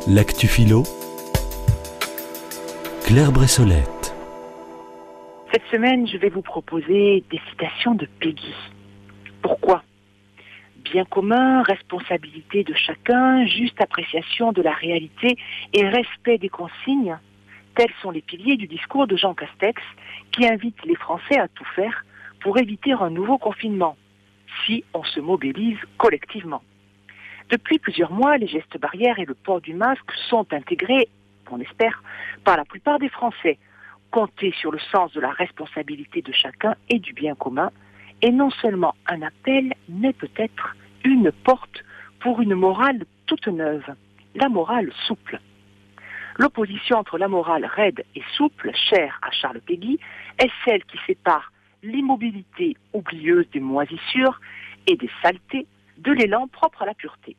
L'actu philo, Claire Bressolette. Cette semaine, je vais vous proposer des citations de Péguy. Pourquoi ? Bien commun, responsabilité de chacun, juste appréciation de la réalité et respect des consignes, tels sont les piliers du discours de Jean Castex qui invite les Français à tout faire pour éviter un nouveau confinement, si on se mobilise collectivement. Depuis plusieurs mois, les gestes barrières et le port du masque sont intégrés, on espère, par la plupart des Français. Compter sur le sens de la responsabilité de chacun et du bien commun est non seulement un appel, mais peut-être une porte pour une morale toute neuve, la morale souple. L'opposition entre la morale raide et souple, chère à Charles Péguy, est celle qui sépare l'immobilité oublieuse des moisissures et des saletés de l'élan propre à la pureté.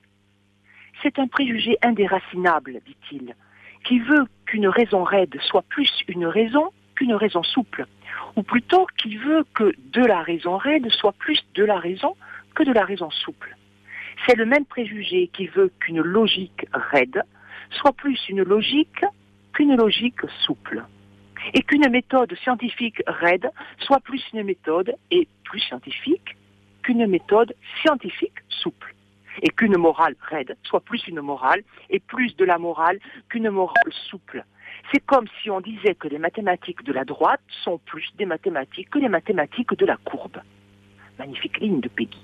C'est un préjugé indéracinable, dit-il, qui veut qu'une raison raide soit plus une raison qu'une raison souple, ou plutôt qui veut que de la raison raide soit plus de la raison que de la raison souple. C'est le même préjugé qui veut qu'une logique raide soit plus une logique qu'une logique souple, et qu'une méthode scientifique raide soit plus une méthode et plus scientifique qu'une méthode scientifique souple, et qu'une morale raide soit plus une morale et plus de la morale qu'une morale souple. C'est comme si on disait que les mathématiques de la droite sont plus des mathématiques que les mathématiques de la courbe. Magnifique ligne de Péguy.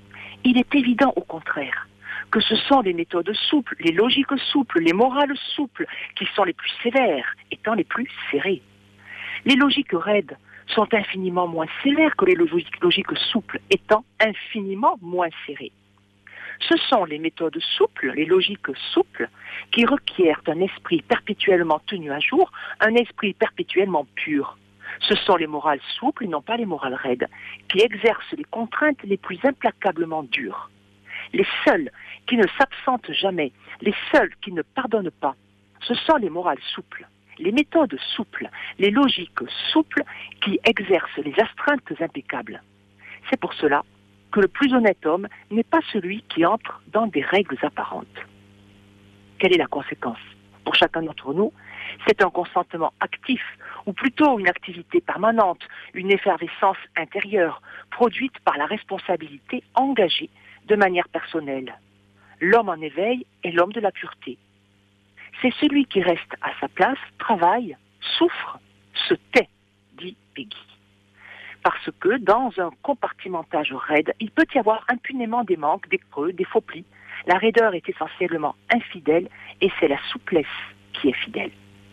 Il est évident au contraire que ce sont les méthodes souples, les logiques souples, les morales souples qui sont les plus sévères, étant les plus serrées. Les logiques raides sont infiniment moins sévères que les logiques souples, étant infiniment moins serrées. Ce sont les méthodes souples, les logiques souples, qui requièrent un esprit perpétuellement tenu à jour, un esprit perpétuellement pur. Ce sont les morales souples, et non pas les morales raides, qui exercent les contraintes les plus implacablement dures. Les seuls qui ne s'absentent jamais, les seuls qui ne pardonnent pas, ce sont les morales souples, les méthodes souples, les logiques souples qui exercent les astreintes impeccables. C'est pour cela que le plus honnête homme n'est pas celui qui entre dans des règles apparentes. Quelle est la conséquence ? Pour chacun d'entre nous, c'est un consentement actif, ou plutôt une activité permanente, une effervescence intérieure, produite par la responsabilité engagée de manière personnelle. L'homme en éveil est l'homme de la pureté. C'est celui qui reste à sa place, travaille, souffre, se tait, dit Péguy. Parce que dans un compartimentage raide, il peut y avoir impunément des manques, des creux, des faux plis. La raideur est essentiellement infidèle et c'est la souplesse qui est fidèle.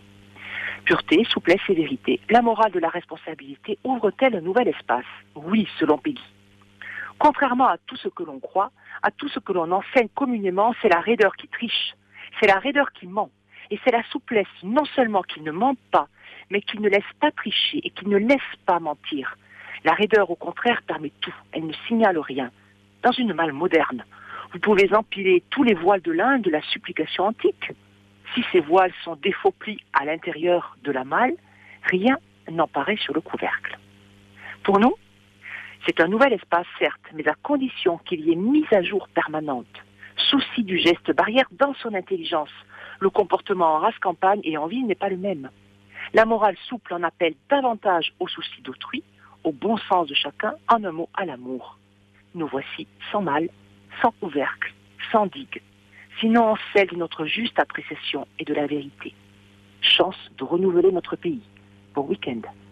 Pureté, souplesse et vérité. La morale de la responsabilité ouvre-t-elle un nouvel espace ? Oui, selon Péguy. Contrairement à tout ce que l'on croit, à tout ce que l'on enseigne communément, c'est la raideur qui triche, c'est la raideur qui ment. Et c'est la souplesse non seulement qui ne ment pas, mais qui ne laisse pas tricher et qui ne laisse pas mentir. La raideur, au contraire, permet tout. Elle ne signale rien. Dans une malle moderne, vous pouvez empiler tous les voiles de lin de la supplication antique. Si ces voiles sont des faux plis à l'intérieur de la malle, rien n'en paraît sur le couvercle. Pour nous, c'est un nouvel espace, certes, mais à condition qu'il y ait mise à jour permanente. Souci du geste barrière dans son intelligence. Le comportement en race campagne et en ville n'est pas le même. La morale souple en appelle davantage au souci d'autrui, au bon sens de chacun, en un mot à l'amour. Nous voici sans mal, sans couvercle, sans digue. Sinon on scelle de notre juste appréciation et de la vérité. Chance de renouveler notre pays. Bon week-end.